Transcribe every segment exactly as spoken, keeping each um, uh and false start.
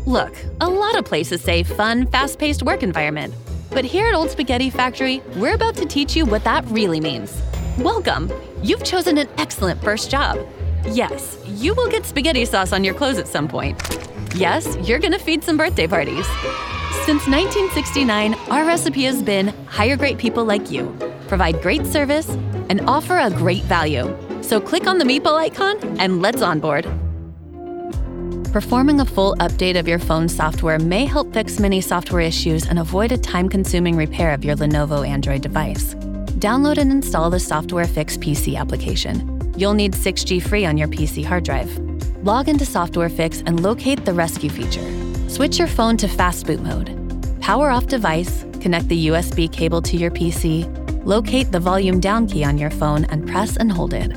Look, a lot of places say fun, fast-paced work environment. But here at Old Spaghetti Factory, we're about to teach you what that really means. Welcome! You've chosen an excellent first job. Yes, you will get spaghetti sauce on your clothes at some point. Yes, you're gonna feed some birthday parties. Since nineteen sixty-nine, our recipe has been hire great people like you, provide great service, and offer a great value. So click on the meeple icon and let's onboard. Performing a full update of your phone software may help fix many software issues and avoid a time-consuming repair of your Lenovo Android device. Download and install the Software Fix P C application. You'll need six G free on your P C hard drive. Log into Software Fix and locate the rescue feature. Switch your phone to fast boot mode. Power off device, connect the U S B cable to your P C, locate the volume down key on your phone and press and hold it.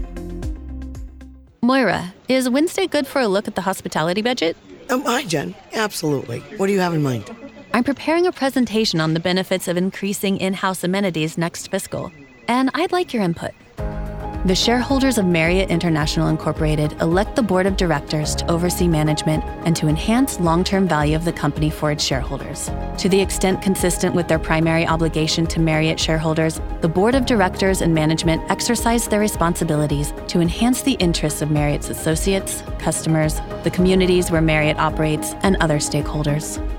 Moira, is Wednesday good for a look at the hospitality budget? Um, hi, Jen. Absolutely. What do you have in mind? I'm preparing a presentation on the benefits of increasing in-house amenities next fiscal, and I'd like your input. The shareholders of Marriott International Incorporated elect the board of directors to oversee management and to enhance long-term value of the company for its shareholders. To the extent consistent with their primary obligation to Marriott shareholders, the board of directors and management exercise their responsibilities to enhance the interests of Marriott's associates, customers, the communities where Marriott operates, and other stakeholders.